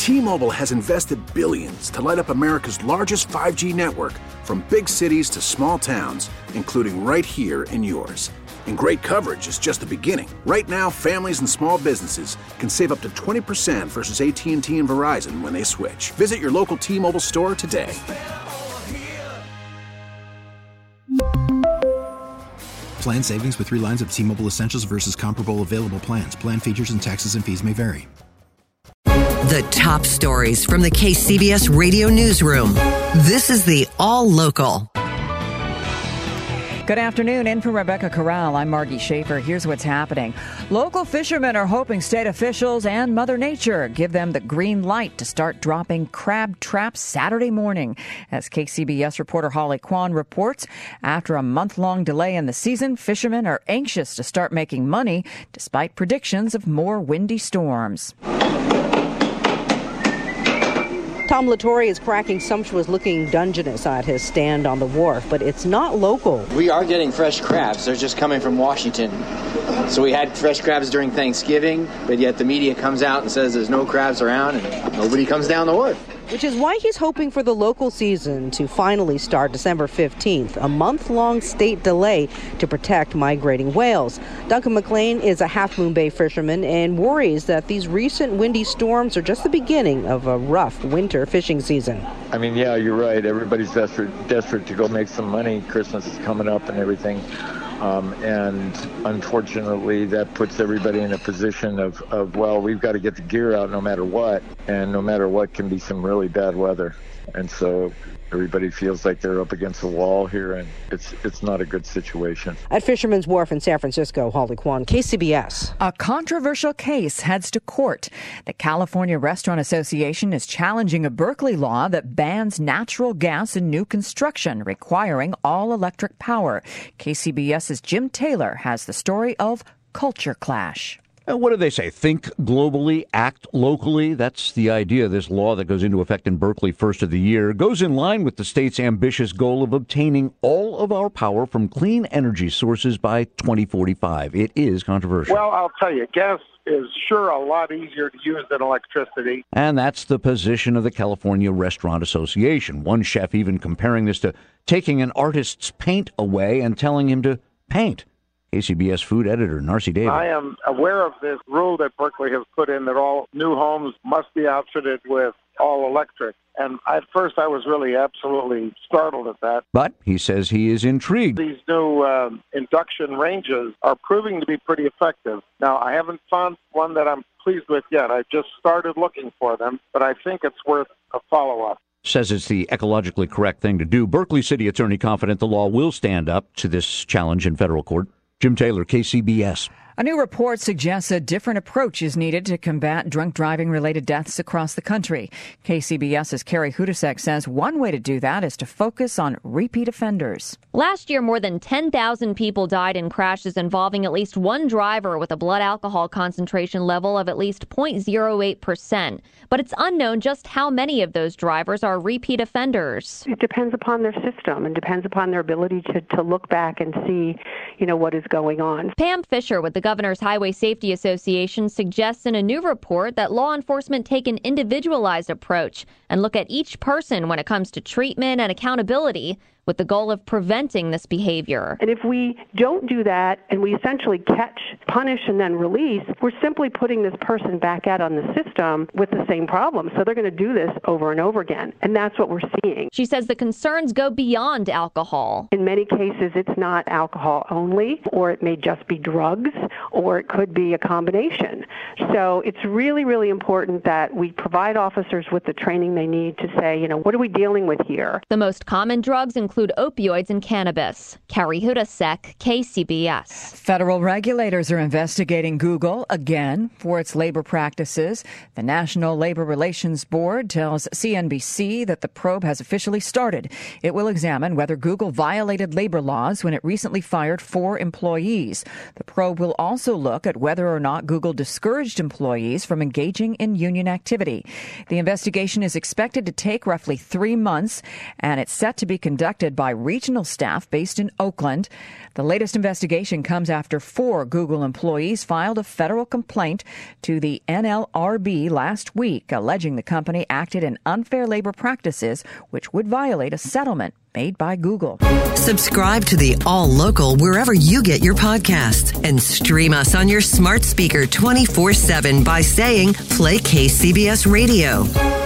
T-Mobile has invested billions to light up America's largest 5G network, from big cities to small towns, including right here in yours. And great coverage is just the beginning. Right now, families and small businesses can save up to 20% versus AT&T and Verizon when they switch. Visit your local T-Mobile store today. Plan savings with 3 lines of T-Mobile Essentials versus comparable available plans. Plan features and taxes and fees may vary. The top stories from the KCBS Radio Newsroom. This is the All Local. Good afternoon. In for Rebecca Corral, I'm Margie Schaefer. Here's what's happening. Local fishermen are hoping state officials and Mother Nature give them the green light to start dropping crab traps Saturday morning. As KCBS reporter Holly Kwan reports, after a month-long delay in the season, fishermen are anxious to start making money despite predictions of more windy storms. Tom Latore is cracking sumptuous-looking Dungeness at his stand on the wharf, but it's not local. We are getting fresh crabs. They're just coming from Washington. So we had fresh crabs during Thanksgiving, but yet the media comes out and says there's no crabs around and nobody comes down the wharf. Which is why he's hoping for the local season to finally start December 15th, a month-long state delay to protect migrating whales. Duncan McLean is a Half Moon Bay fisherman and worries that these recent windy storms are just the beginning of a rough winter fishing season. I mean, yeah, you're right. Everybody's desperate to go make some money. Christmas is coming up and everything. And unfortunately, that puts everybody in a position of, well, we've got to get the gear out no matter what. And no matter what can be some really bad weather. And so everybody feels like they're up against the wall here, and it's not a good situation. At Fisherman's Wharf in San Francisco, Holly Kwan, KCBS. A controversial case heads to court. The California Restaurant Association is challenging a Berkeley law that bans natural gas in new construction, requiring all-electric power. KCBS's Jim Taylor has the story of Culture Clash. What do they say? Think globally, act locally. That's the idea of this law that goes into effect in Berkeley first of the year. It goes in line with the state's ambitious goal of obtaining all of our power from clean energy sources by 2045. It is controversial. Well, I'll tell you, gas is sure a lot easier to use than electricity. And that's the position of the California Restaurant Association. One chef even comparing this to taking an artist's paint away and telling him to paint. KCBS food editor Narcy David. I am aware of this rule that Berkeley has put in that all new homes must be outfitted with all electric. And at first I was really absolutely startled at that. But he says he is intrigued. These new induction ranges are proving to be pretty effective. Now, I haven't found one that I'm pleased with yet. I just started looking for them, but I think it's worth a follow-up. Says it's the ecologically correct thing to do. Berkeley City Attorney confident the law will stand up to this challenge in federal court. Jim Taylor, KCBS. A new report suggests a different approach is needed to combat drunk driving-related deaths across the country. KCBS's Carrie Hudasek says one way to do that is to focus on repeat offenders. Last year, more than 10,000 people died in crashes involving at least one driver with a blood alcohol concentration level of at least 0.08%. But it's unknown just how many of those drivers are repeat offenders. It depends upon their system and depends upon their ability to look back and see, what is going on. Pam Fisher with the Governor's Highway Safety Association suggests in a new report that law enforcement take an individualized approach and look at each person when it comes to treatment and accountability, with the goal of preventing this behavior. And if we don't do that and we essentially catch, punish, and then release, we're simply putting this person back out on the system with the same problem. So they're going to do this over and over again. And that's what we're seeing. She says the concerns go beyond alcohol. In many cases, it's not alcohol only, or it may just be drugs, or it could be a combination. So it's really, really important that we provide officers with the training they need to say, what are we dealing with here? The most common drugs include opioids and cannabis. Carrie Hudasek, KCBS. Federal regulators are investigating Google again for its labor practices. The National Labor Relations Board tells CNBC that the probe has officially started. It will examine whether Google violated labor laws when it recently fired 4 employees. The probe will also look at whether or not Google discouraged employees from engaging in union activity. The investigation is expected to take roughly 3 months, and it's set to be conducted conducted by regional staff based in Oakland. The latest investigation comes after 4 Google employees filed a federal complaint to the NLRB last week, alleging the company acted in unfair labor practices, which would violate a settlement made by Google. Subscribe to the All Local wherever you get your podcasts and stream us on your smart speaker 24/7 by saying, play KCBS Radio.